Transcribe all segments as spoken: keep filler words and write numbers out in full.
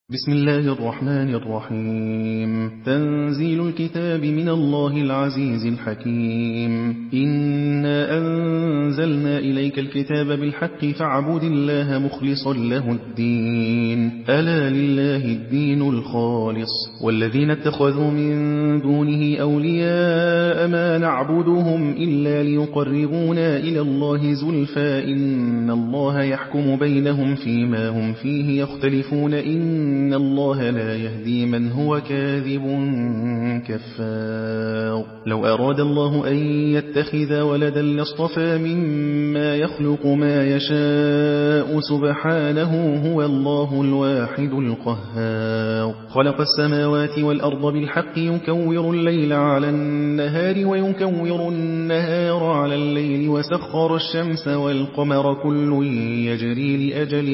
بسم الله الرحمن الرحيم. تنزيل الكتاب من الله العزيز الحكيم. إنا أنزلنا إليك الكتاب بالحق فاعبد الله مخلصا له الدين، ألا لله الدين الخالص. والذين اتخذوا من دونه أولياء ما نعبدهم إلا ليقربونا إلى الله زلفى إن الله يحكم بينهم فيما هم فيه يختلفون إن إن الله لا يهدي من هو كاذب كفار. لو أراد الله أن يتخذ ولدا لاصطفى مما يخلق ما يشاء سبحانه هو الله الواحد القهار. خلق السماوات والأرض بالحق يكور الليل على النهار ويكور النهار على الليل وسخر الشمس والقمر كل يجري لأجل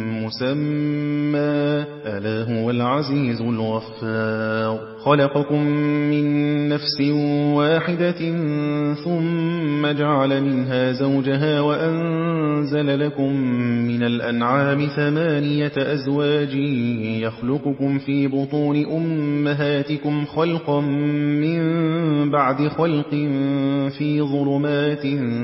مسمى ألا هو العزيز الغفار. خلقكم من نفس واحدة ثم جعل منها زوجها وأنزل لكم من الأنعام ثمانية أزواج يخلقكم في بطون أمهاتكم خلقا من بعد خلق في ظلمات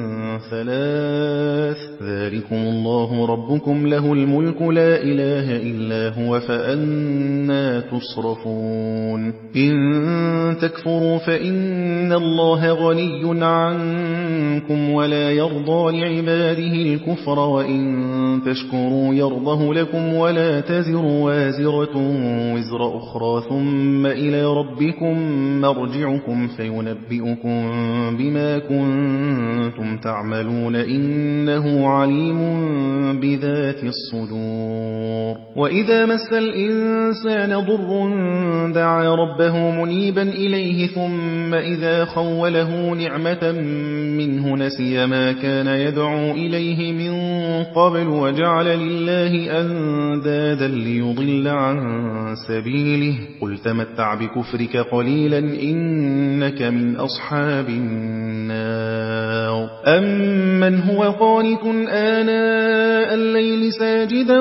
ثلاث ذلكم الله ربكم له الملك لا إله إلا هو فأنا تصرفون. إن تكفروا فإن الله غني عنكم ولا يرضى لعباده الكفر وإن تشكروا يرضه لكم ولا تزر وازرة وزر أخرى ثم إلى ربكم مرجعكم فينبئكم بما كنتم تعملون إنه عليم بذات الصدور. وإذا مس الإنسان ضر دعا ربه منيبا إليه ثم إذا خوله نعمة منه نسي ما كان يدعو إليه من قبل وجعل لله أندادا ليضل عن سبيله قل تمتع بكفرك قليلا إنك من أصحاب النار. أمن هو قانت آناء الليل ساجدا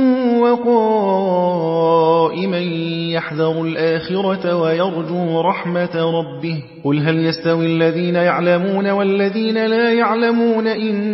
وقائما يحذر الآخرة ويرجو رحمة ربه قل هل يستوي الذين يعلمون والذين لا يعلمون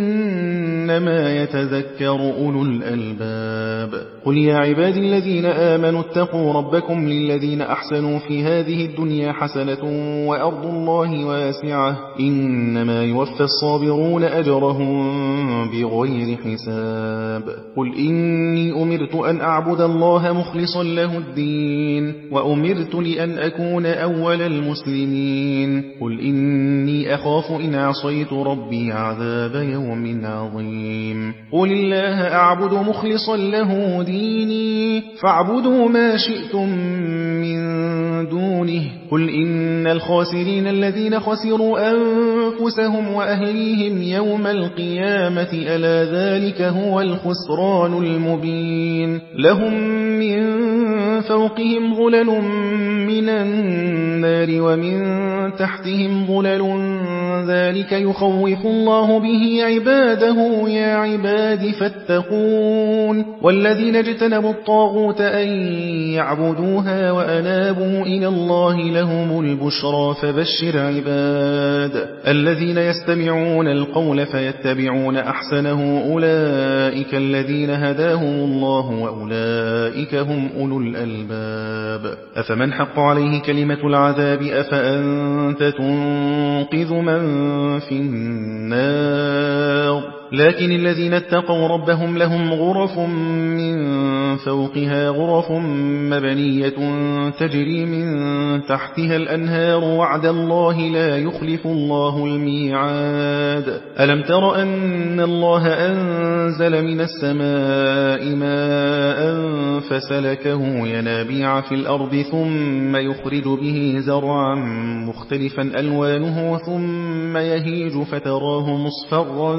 إنما يتذكر أولو الألباب. قل يا عبادي الذين آمنوا اتقوا ربكم للذين أحسنوا في هذه الدنيا حسنة وأرض الله واسعة إنما يوفى الصابرون أجرهم بغير حساب. قل إني أمرت أن أعبد الله مخلصا له الدين وأمرت لأن أكون أول المسلمين. قل إني أخاف إن عصيت ربي عذاب يوم عظيم. قل الله أعبد مخلصا له ديني فاعبدوا ما شئتم من دونه. قل إن الخاسرين الذين خسروا أنفسهم وأهليهم يوم القيامة ألا ذلك هو الخسران المبين. لهم من فوقهم ظلل من النار ومن تحتهم ظلل ذلك يخوف الله به عباده يا عباد فاتقون. والذين اجتنبوا الطاغوت أن يعبدوها وأنابوا إلى الله لهم البشرى فبشر عباد الذين يستمعون القول فيتبعون أحسنه أولئك الذين هداهم الله وأولئك هم أولو الألباب. أفمن حق عليه كلمة العذاب أفأنت تنقذ من في النار. لكن الذين اتقوا ربهم لهم غرف من فوقها غرف مبنية تجري من تحتها الأنهار وعد الله لا يخلف الله الميعاد. ألم تر أن الله أنزل من السماء ماء فسلكه ينابيع في الأرض ثم يخرج به زرعا مختلفا ألوانه ثم يهيج فتراه مصفرا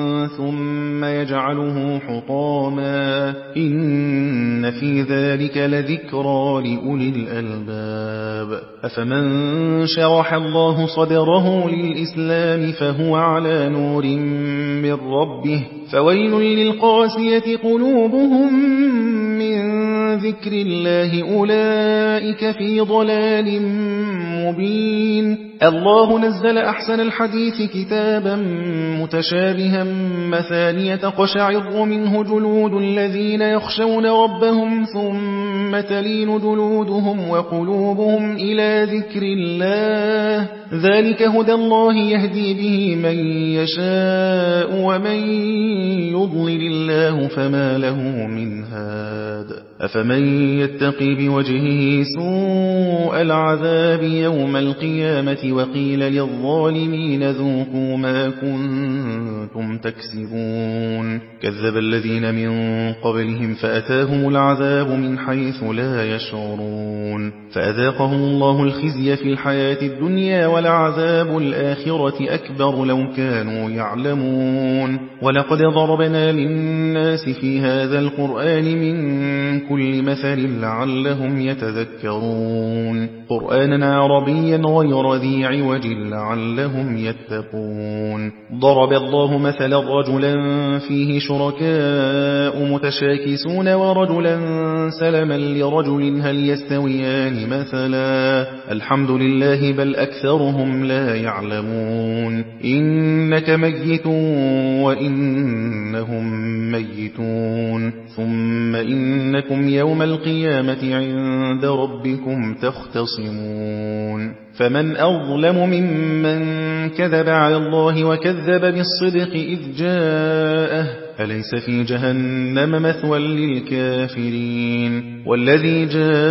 ثم يجعله حطاما إن في ذلك لذكرى لأولي الألباب. أفمن شرح الله صدره للإسلام فهو على نور من ربه فويل للقاسية قلوبهم من ذكر الله أولئك في ضلال مبين. الله نزل أحسن الحديث كتابا متشابها مثانية تقشعر منه جلود الذين يخشون ربهم ثم تلين جلودهم وقلوبهم إلى ذكر الله ذلك هدى الله يهدي به من يشاء ومن يضلل الله فما له من هاد. أفمن يتقي بوجهه سوء العذاب يوم القيامة وقيل للظالمين ذوقوا ما كنتم تكسبون. كذب الذين من قبلهم فأتاهم العذاب من حيث لا يشعرون فأذاقهم الله الخزي في الحياة الدنيا ولعذاب الآخرة أكبر لو كانوا يعلمون. ولقد ضربنا للناس في هذا القرآن من كل مثل لعلهم يتذكرون قرآنا عربيا غير ذي عوج لعلهم يتقون. ضرب الله مثلا رجلا فيه شركاء متشاكسون ورجلا سلما لرجل هل يستويان مثلا الحمد لله بل أكثرهم لا يعلمون. إنك ميت وإنهم ميتون ثم إنكم يوم القيامة عند ربكم تختصمون. فمن أظلم ممن كذب على الله وكذب بالصدق إذ جاءه أليس في جهنم مثوى للكافرين. والذي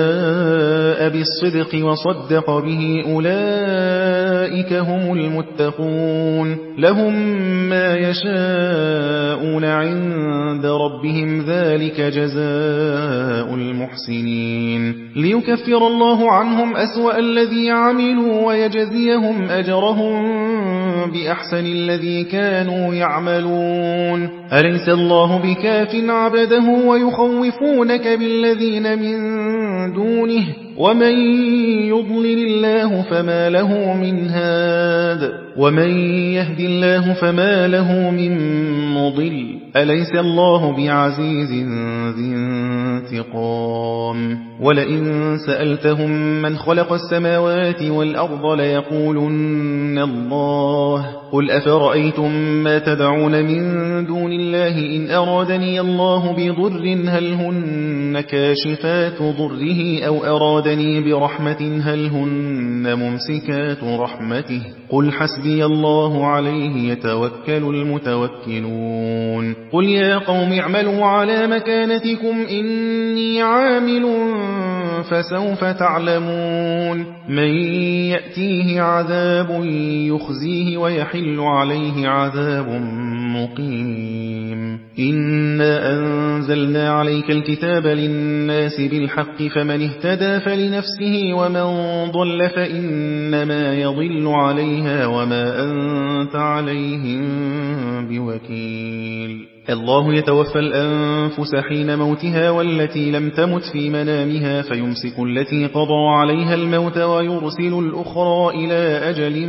جاء بالصدق وصدق به أولئك هم المتقون لهم ما يشاءون عند ربهم ذلك جزاء المحسنين ليكفر الله عنهم أسوأ الذي عملوا ويجزيهم أجرهم بأحسن الذي كانوا يعملون. أليس الله بكاف عبده ويخوفونك بالذين من دونه ومن يضلل الله فما له من هاد ومن يهدي الله فما له من مضل. أليس الله بعزيز ذي انتقام. ولئن سألتهم من خلق السماوات والأرض ليقولن الله قل أفرأيتم ما تدعون من دون الله إن أرادني الله بضر هل هن كاشفات ضره أو أرادني برحمة هل هن ممسكات رحمته قل حسبي الله عليه يتوكل المتوكلون. قل يا قوم اعملوا على مكانتكم إني عامل فسوف تعلمون من يأتيه عذاب يخزيه ويحل عليه عذاب مقيم. إنا أنزلنا عليك الكتاب للناس بالحق فمن اهتدى فلنفسه ومن ضل فإنما يضل عليها وما أنت عليهم بوكيل. الله يتوفى الأنفس حين موتها والتي لم تمت في منامها فيمسك التي قضى عليها الموت ويرسل الأخرى إلى أجل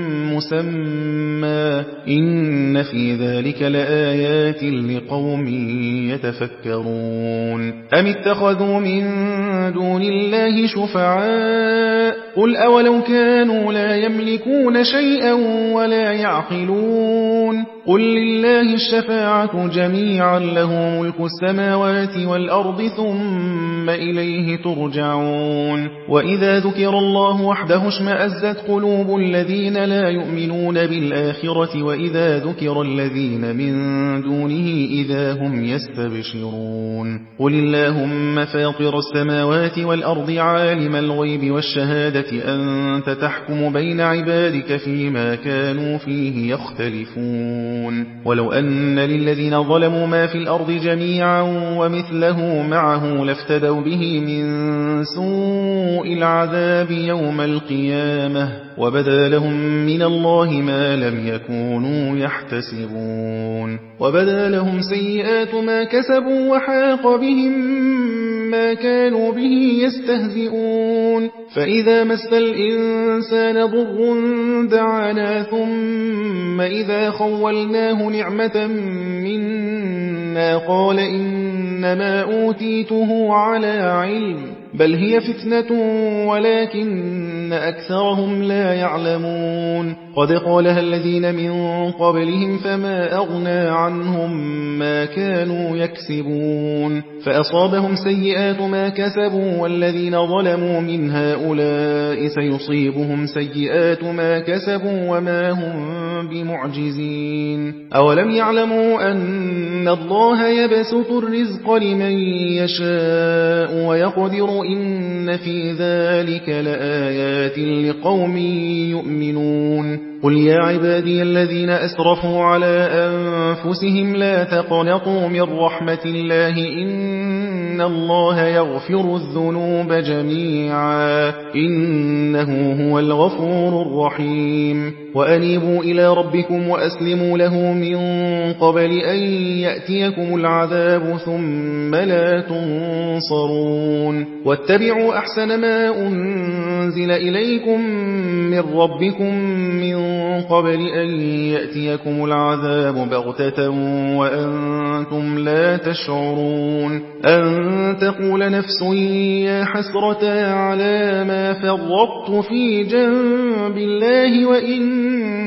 مسمى إن في ذلك لآيات لقوم يتفكرون. أم اتخذوا من دون الله شفعاء قل أولو كانوا لا يملكون شيئا ولا يعقلون قل لله الشفاعة جميعا له ملك السماوات والأرض ثم إليه ترجعون. وإذا ذكر الله وحده اشمأزت قلوب الذين لا يؤمنون بالآخرة وإذا ذكر الذين من دونه إذا هم يستبشرون. قل اللهم فاطر السماوات والأرض عالم الغيب والشهادة أنت تحكم بين عبادك فيما كانوا فيه يختلفون. ولو أن للذين ظلموا ما في الأرض جميعا ومثله معه لافتدوا به من سوء العذاب يوم القيامة وبدا لهم من الله ما لم يكونوا يحتسبون. وبدا لهم سيئات ما كسبوا وحاق بهم ما كانوا به يستهزئون. فإذا مس الإنسان ضر دعانا ثم إذا خولناه نعمة منا قال إن إنما أوتيته على علم بل هي فتنة ولكن أكثرهم لا يعلمون قد قالها الذين من قبلهم فما أغنى عنهم ما كانوا يكسبون فأصابهم سيئات ما كسبوا والذين ظلموا من هؤلاء سيصيبهم سيئات ما كسبوا وما هم بمعجزين أولم يعلموا أن الله يبسط الرزق لمن يشاء ويقدر إن في ذلك لآيات لقوم يؤمنون قل يا عبادي الذين أسرفوا على أنفسهم لا تقنطوا من رحمة الله إن الله يغفر الذنوب جميعا إنه هو الغفور الرحيم وأنيبوا إلى ربكم وأسلموا له من قبل أن يأتيكم العذاب ثم لا تنصرون واتبعوا أحسن ما أنزل إليكم من ربكم من قبل أن يأتيكم العذاب بغتة وأنتم لا تشعرون أن تقول نفس يا حسرة على ما فرطت في جنب الله وإن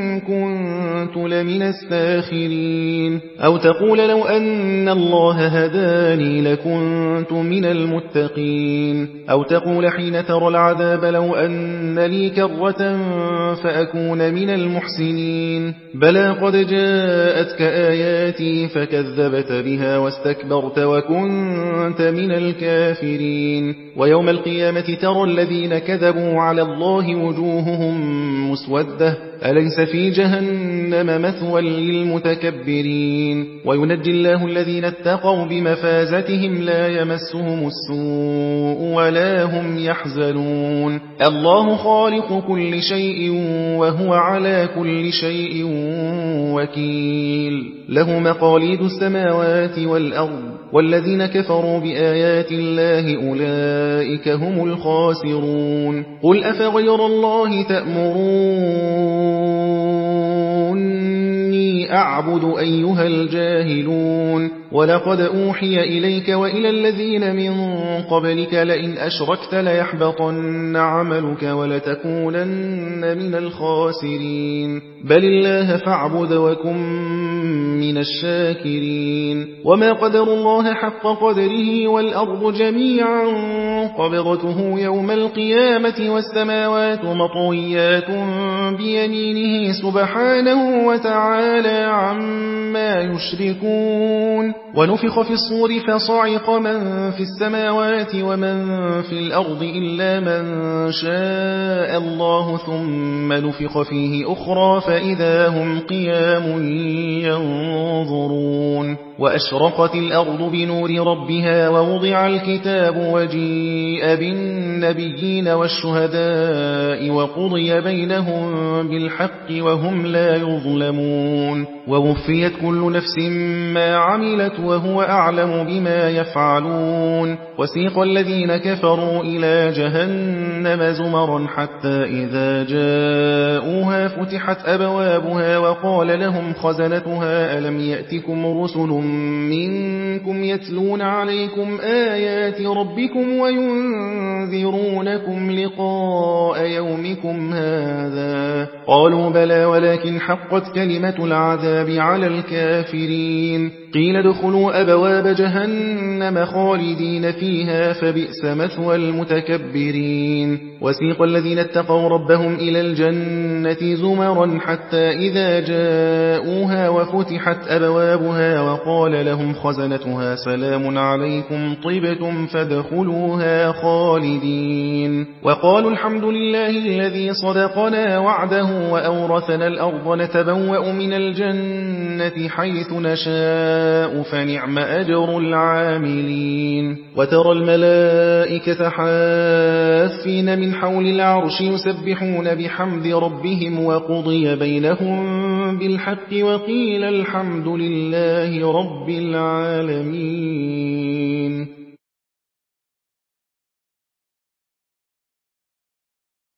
كنت لمن الساخرين أو تقول لو أن الله هداني لكنت من المتقين أو تقول حين ترى العذاب لو أن لي كرة فأكون من المحسنين بلى قد جاءتك آياتي فكذبت بها واستكبرت وكنت من الكافرين ويوم القيامة ترى الذين كذبوا على الله وجوههم مسودة أليس في جهنم مثوى للمتكبرين وينجي الله الذين اتقوا بمفازتهم لا يمسهم السوء ولا هم يحزنون الله خالق كل شيء وهو على كل شيء وكيل له مقاليد السماوات والأرض والذين كفروا بآيات الله أولئك هم الخاسرون قل أفغير الله تأمروني أعبد أيها الجاهلون ولقد أوحي إليك وإلى الذين من قبلك لئن أشركت ليحبطن عملك ولتكونن من الخاسرين بل الله فاعبد وكن من الشاكرين وما قدر الله حق قدره والأرض جميعا قبضته يوم القيامة والسماوات مطويات بيمينه سبحانه وتعالى عما يشركون ونفخ في الصور فصعق من في السماوات ومن في الأرض إلا من شاء الله ثم نفخ فيه أخرى فإذا هم قيام ينظرون وأشرقت الأرض بنور ربها ووضع الكتاب وجيء بالنبيين والشهداء وقضي بينهم بالحق وهم لا يظلمون ووفيت كل نفس ما عملت وهو أعلم بما يفعلون وسيق الذين كفروا إلى جهنم زمرا حتى إذا جاءوها فتحت أبوابها وقال لهم خزنتها ألم يأتكم رسل منكم يتلون عليكم آيات ربكم وينذرونكم لقاء يومكم هذا قالوا بلى ولكن حقت كلمة العذاب على الكافرين قيل ادخلوا أبواب جهنم خالدين فيها فبئس مثوى المتكبرين وسيق الذين اتقوا ربهم إلى الجنة زمرا حتى إذا جاءوها وفتحت أبوابها وقال لهم خزنتها سلام عليكم طبتم فادخلوها خالدين وقالوا الحمد لله الذي صدقنا وعده وأورثنا الأرض نتبوأ من الجنة حيث نشاء فنعم أجر العاملين وترى الملائكة حافين من حول العرش يسبحون بحمد ربهم وقضي بينهم بالحق وقيل الحمد لله رب العالمين